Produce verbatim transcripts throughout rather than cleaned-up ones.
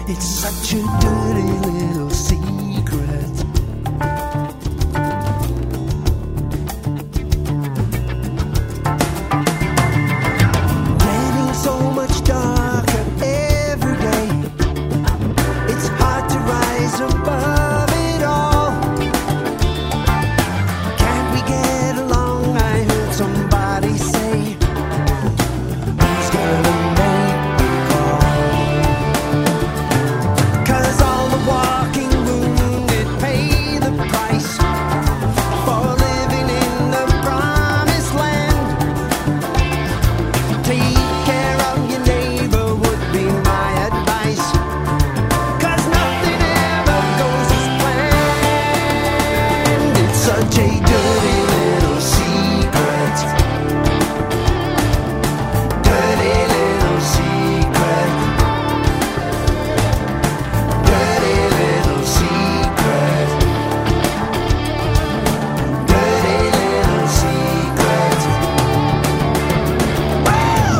It's such a dirty little secret. Getting so much darker every day. It's hard to rise above it all. Can't we get along? I heard somebody say, who's gonna make the call? 'Cause all the walking wounded pay the price for living in the promised land. Take care of your neighbor would be my advice. 'Cause nothing ever goes as planned. It's such a dirty little secret. Dirty little secret. Dirty little secret. Dirty little secret. Woo!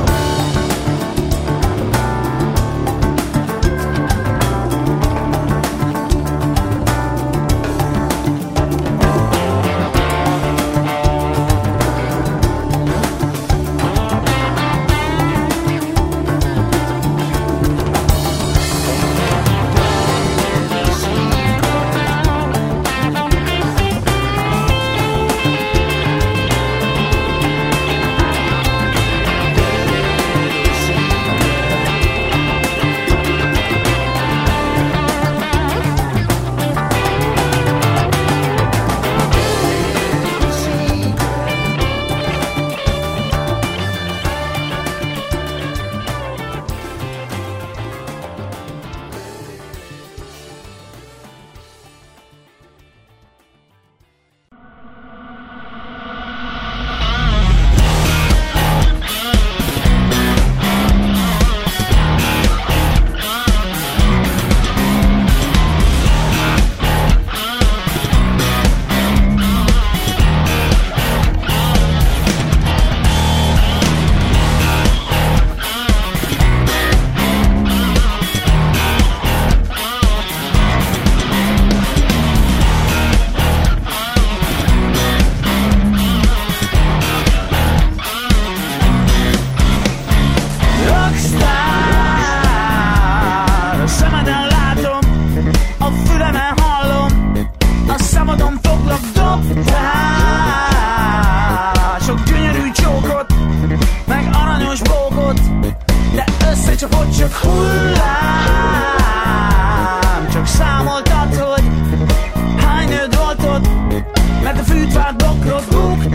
Rockstar, a szemeden látom, a fülemen hallom, a szabadon foglak dobtál. Sok gyönyörű csókot, meg aranyos bókot, de összecsapott csak hullám. Csak számoltad, hogy hány nőd volt ott, mert a fűtvált bokrot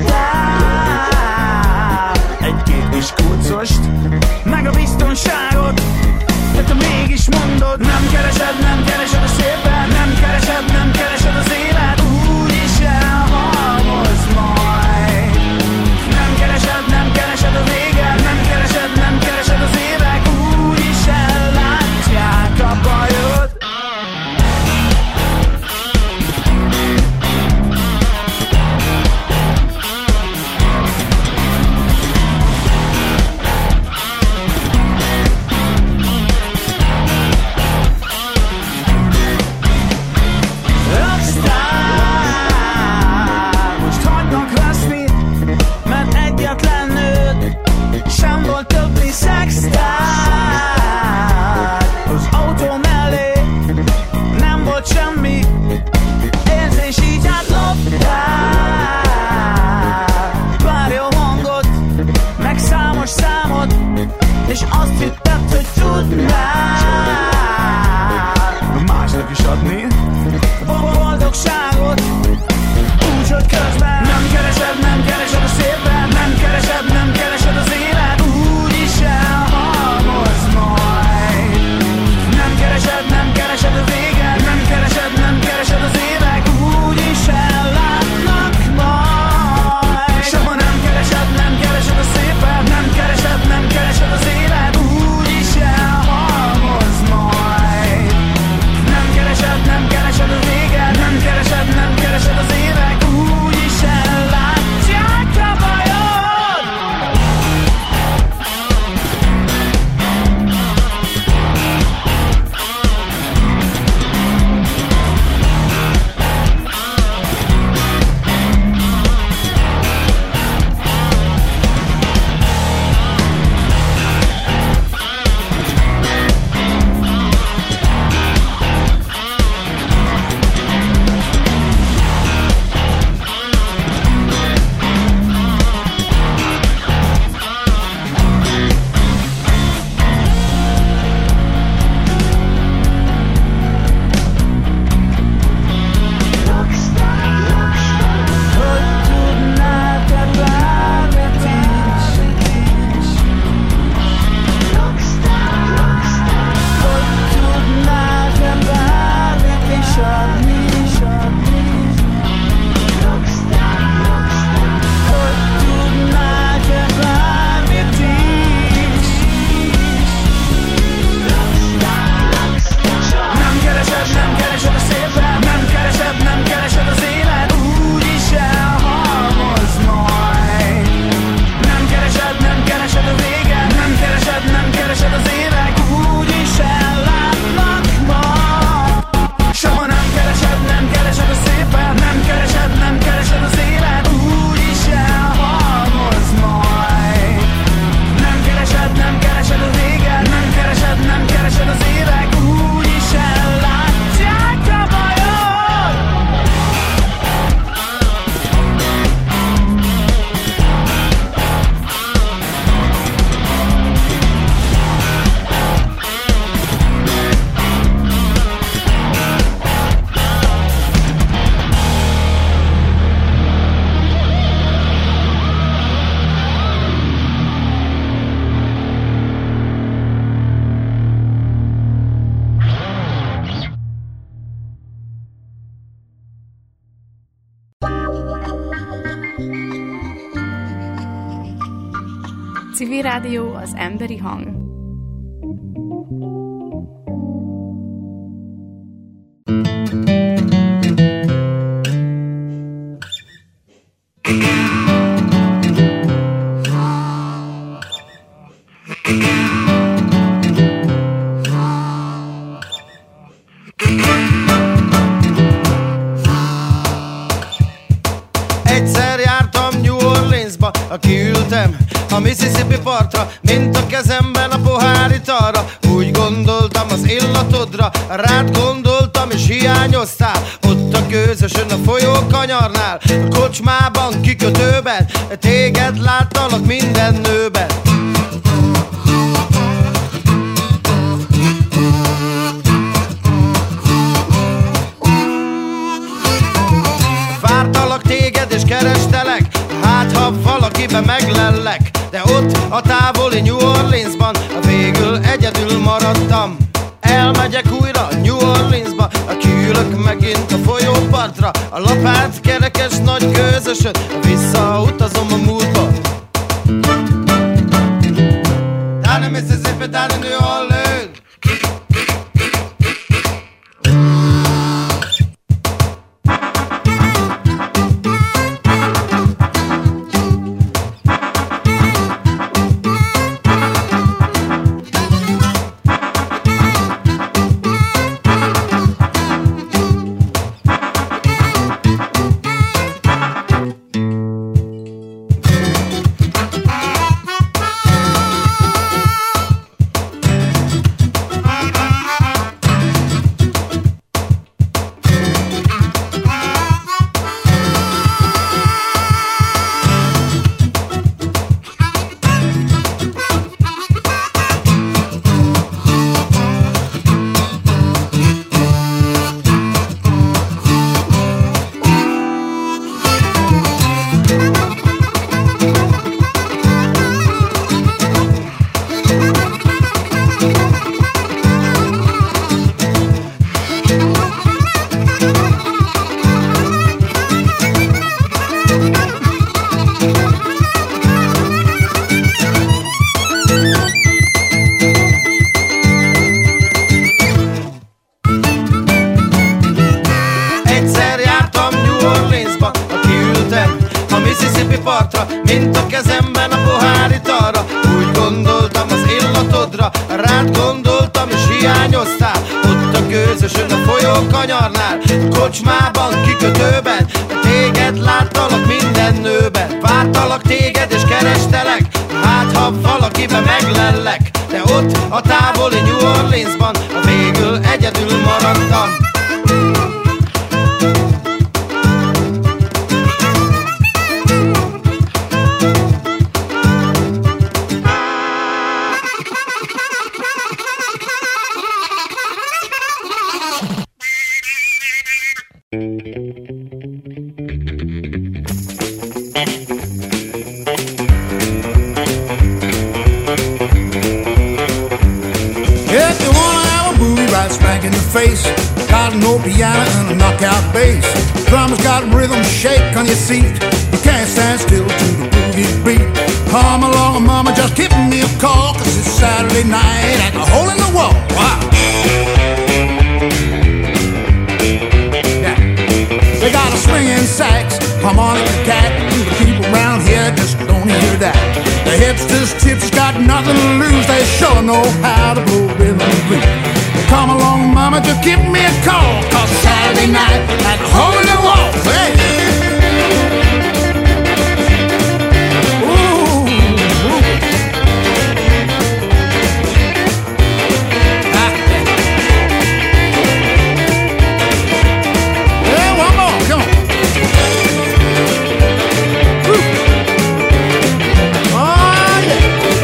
buktál. Egy-két kis kurcost, meg a biztonságot, de te mégis mondod, nem keresed, nem keresed a szépet, nem keresed, nem keresed az élet, úgy is elhalmoz majd. Nem keresed, nem keresed a véget, nem keresed, nem keresed az évek, úgy is ellátják a bajod. Civil Rádió, az emberi hang. Kiültem a Mississippi partra, mint a kezemben a pohár italra. Úgy gondoltam az illatodra, rád gondoltam és hiányoztál. Ott a közösön a folyó kanyarnál, a kocsmában, kikötőben, téged láttalak minden nőben. Vártalak téged és kerestelek, hát ha valakiben meglellek. De ott a távoli New Orleansban végül egyedül maradtam. Elmegyek újra New Orleansba, kiülök megint a folyópartra, a lapát kerekes nagy közösön, visszautazom a múltba. Down in Mississippi, down in New Orleans. Mint a kezemben a pohár italra, úgy gondoltam az illatodra, rád gondoltam és hiányoztál. Ott a közösön a folyó kanyarnál, a kocsmában, kikötőben, téged láttalak minden nőben. Vártalak téged és kerestelek, hát ha valakiben meglellek. De ott a távoli New Orleansban végül egyedül maradtam. Face, got an old piano and a knockout bass. Drummer's got rhythm, shake on your seat. You can't stand still to the boogie beat. Come along, mama, just give me a call, 'cause it's Saturday night at the Hole in the Wall. Wow. Yeah. They got a swinging sax, harmonica cat. The people around here just don't hear that. The hipsters, tips got nothing to lose. They sure know how to blow rhythm and blues. Come along, mama, just give me a call, 'cause Saturday night at the Hole in the Wall. Hey. Ooh, ooh. Ah. Yeah, one more, come on. Ooh. Oh, yeah.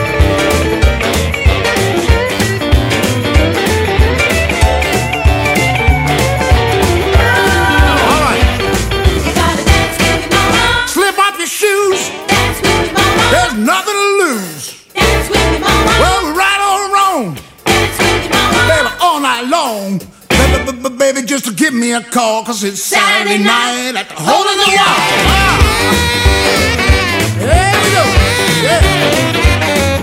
Nothing to lose. Dance with me, mama. Well, we're right or wrong. Dance with me, mama. Baby, all night long. Baby, baby, just to give me a call, 'cause it's Saturday night at the Hole in the Wall. Ah. There we go. Yeah.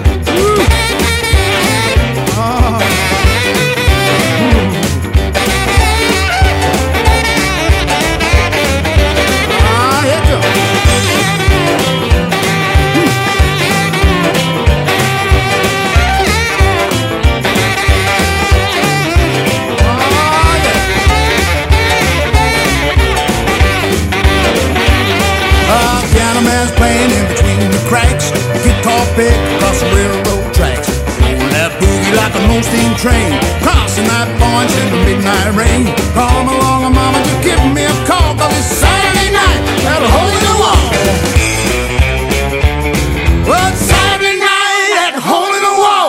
train, crossing that point in the midnight rain. Come along, mama, just give me a call, 'cause it's Saturday night at a hole in the wall. Well, it's Saturday night at a hole in the wall.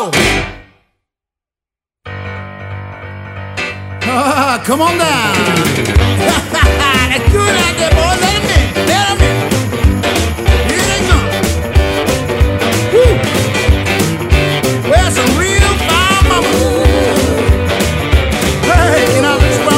Ah, come on down. That's good out there, boy. Let 'em in. Let 'em in. Here they come. Woo. Well, some real fine mama. Hey, you know this one?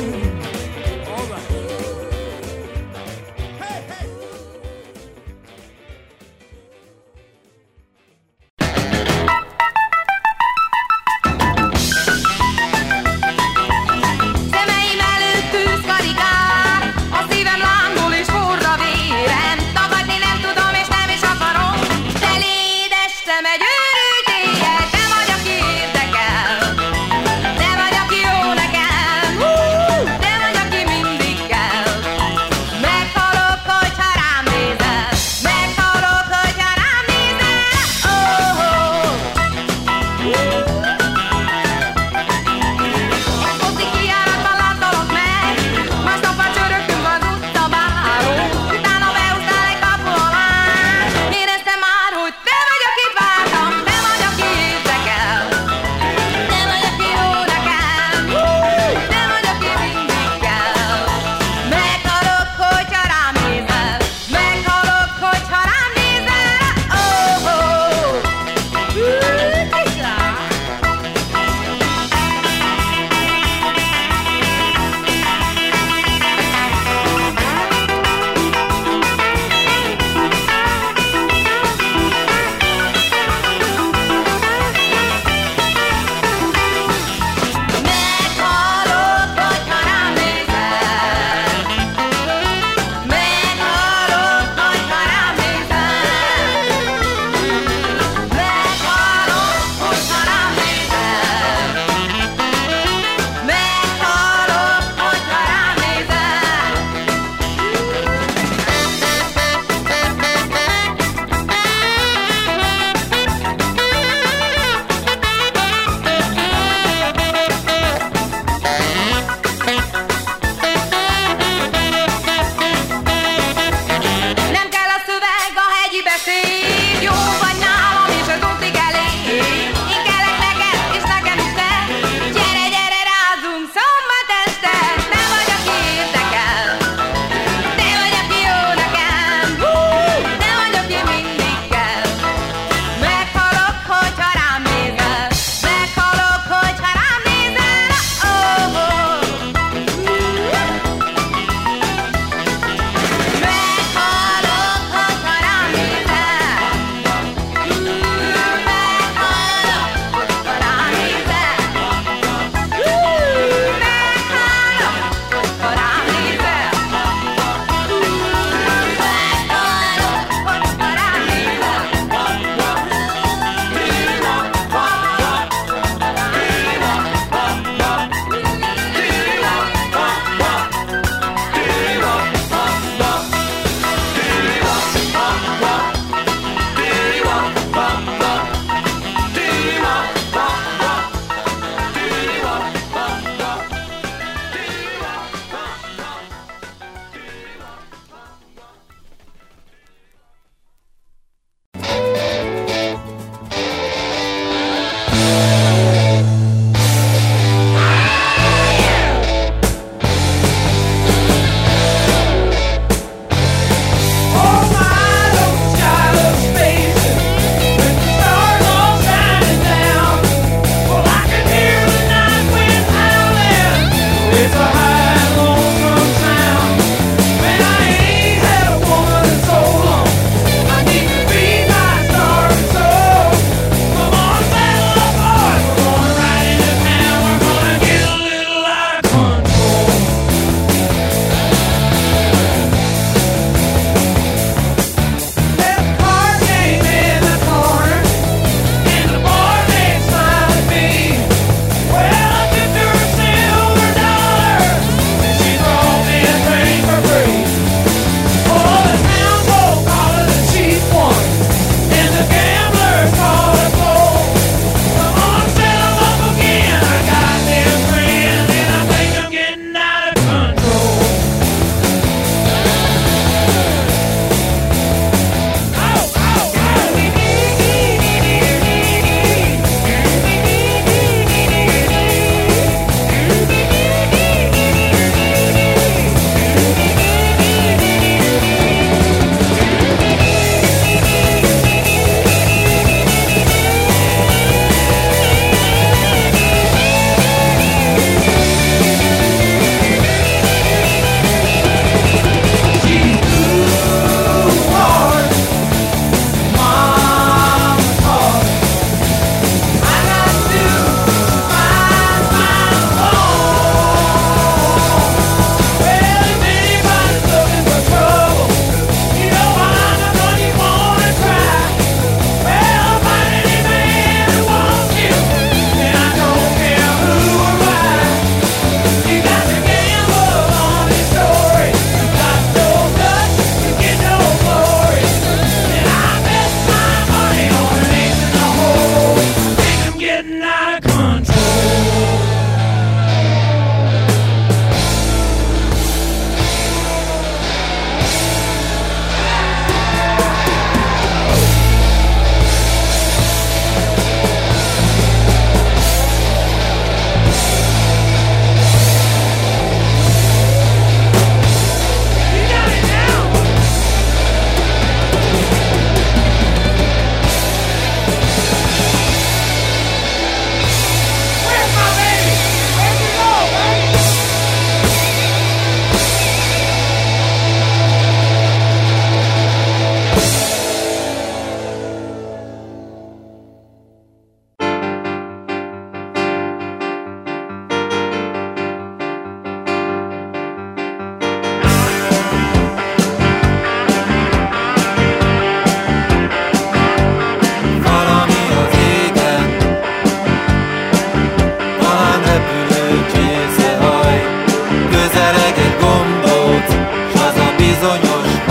All right. Hey, hey.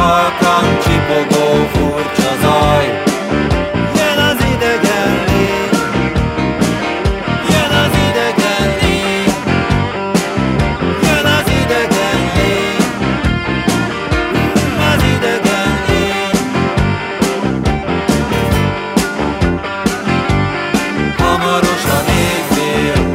halkan csipogó furcsa zaj. Jön az idegen lény, jön az idegen lény, jön az idegen lény, az idegen lény. Hamarosan évfél,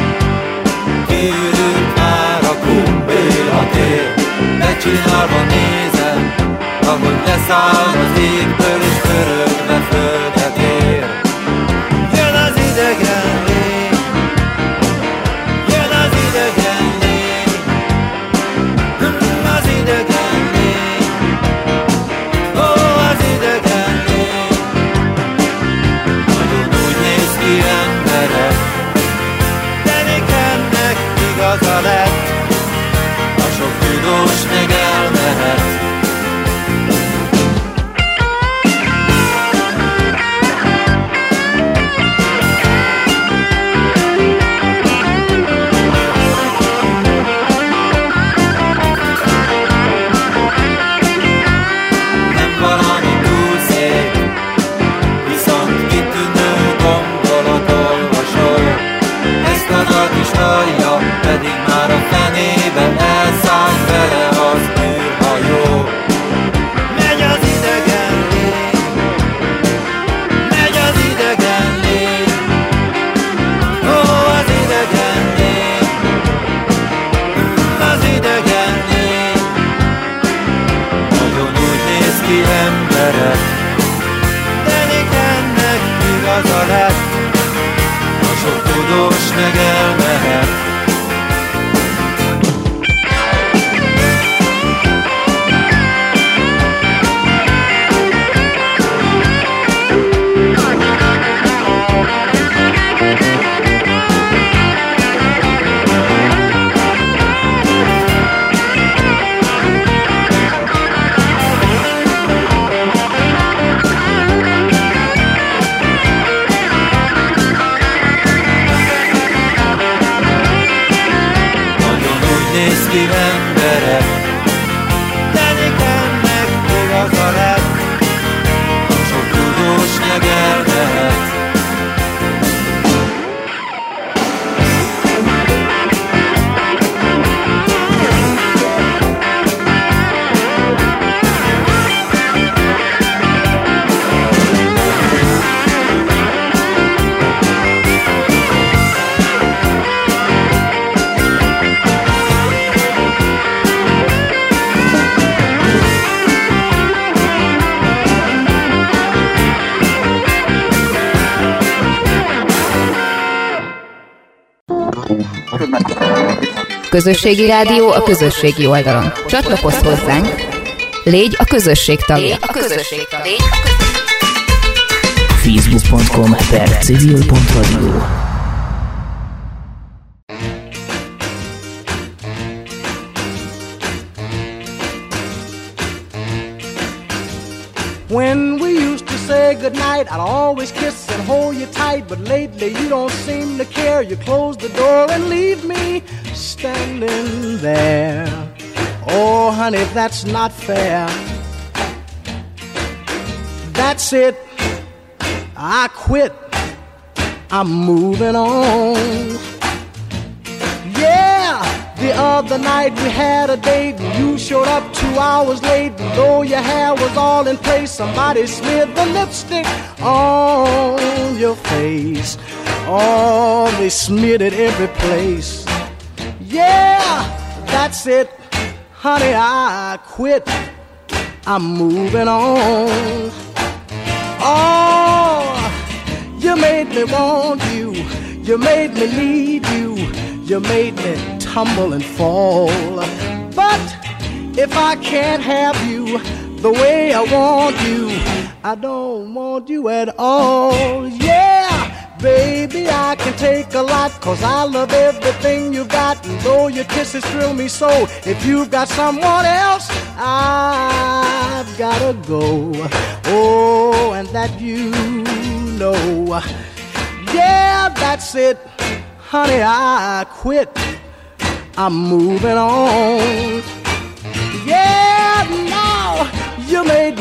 kiürült már a kumbéla tér. Becsinálva nézem, ahogy leszáll az égből és pörögve földet ér. Jön az idegen lény, jön az idegen lény, az idegen lény, ó, az idegen lény. Nagyon úgy néz ki emberek, de nékennek igaza lett. A sok tudós meg elmehet. Nem valami túl szép, viszont kitűnő gondolatolvasó. Ezt a dalt is hallja, pedig már a fenébe elszállt vele az űrhajó. Megy az idegen lény, megy az idegen lény, ó, az idegen lény, az idegen lény. Nagyon úgy néz ki emberek, de nékennek igaza lett. A sok tudós meg elmehet. Néz ki emberek, de nékennek igaza lett. A sok tudós meg elmehet. Közösségi rádió a közösségi oldalon. Csatlakozz hozzánk, légy a közösség tagja. A közösség tagja. facebook pont com per civil pont radio. When we used to say goodnight, I'd always kiss and hold you tight. But lately you don't seem to care. You close the door and leave me standing there. Oh, honey, that's not fair. That's it, I quit, I'm moving on. Yeah, the other night we had a date and you showed up two hours late. And though your hair was all in place, somebody smeared the lipstick on your face. Oh, they smeared it every place. Yeah, that's it, honey, I quit, I'm moving on. Oh, you made me want you, you made me need you, you made me tumble and fall. But if I can't have you the way I want you, I don't want you at all. Yeah, baby, I can take a lot, 'cause I love everything you got. And though your kisses thrill me so, if you've got someone else, I've gotta go. Oh, and that you know. Yeah, that's it, honey, I quit, I'm moving on. Yeah, now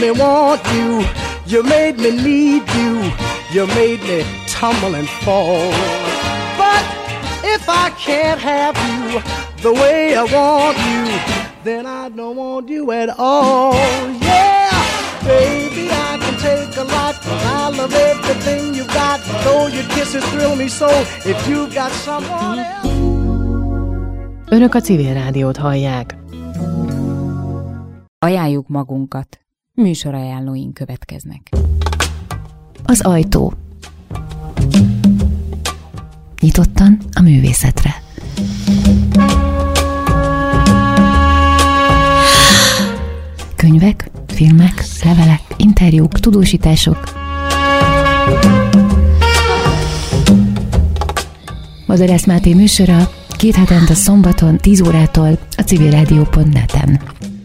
me want you, you made me need you, you made me tumble and fall. But if I can't have you the way I want you, then I don't want you at all. Yeah, baby, I can take a lot, 'cause I love everything you got. Though your kisses thrill me so, if you got someone else. Önök a Civil Rádiót hallják. Ajánljuk magunkat. Műsorajánlóink következnek. Az ajtó. Nyitottan a művészetre. Könyvek, filmek, levelek, interjúk, tudósítások. Madarász Máté műsora két hetente szombaton tíz órától a civilrádió pont net-en.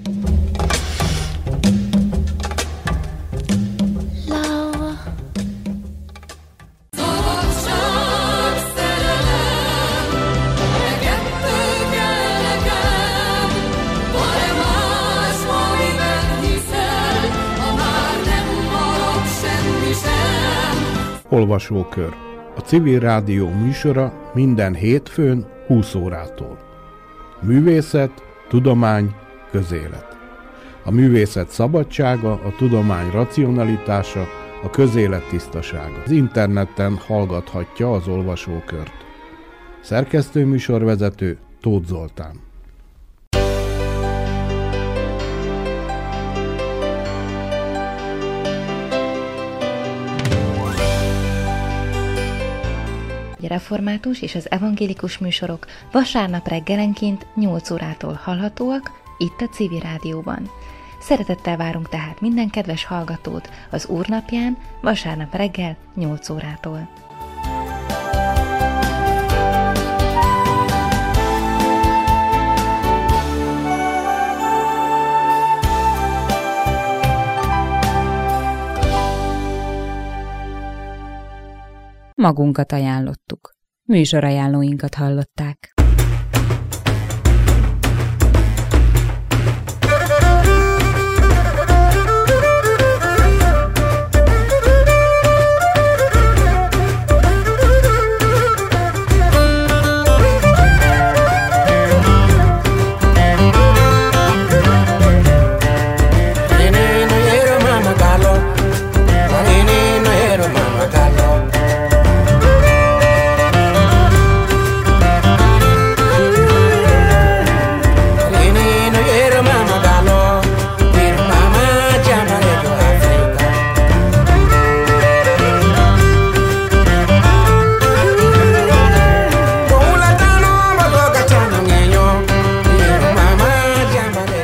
Olvasókör. A Civil Rádió műsora minden hétfőn húsz órától. Művészet, tudomány, közélet. A művészet szabadsága, a tudomány racionalitása, a közélet tisztasága. Az interneten hallgathatja az olvasókört. Szerkesztőműsorvezető Tóth Zoltán. Református és az evangélikus műsorok vasárnap reggelenként nyolc órától hallhatóak itt a Civil Rádióban. Szeretettel várunk tehát minden kedves hallgatót az Úrnapján vasárnap reggel nyolc órától. Magunkat ajánlottuk. Műsorajánlóinkat hallották.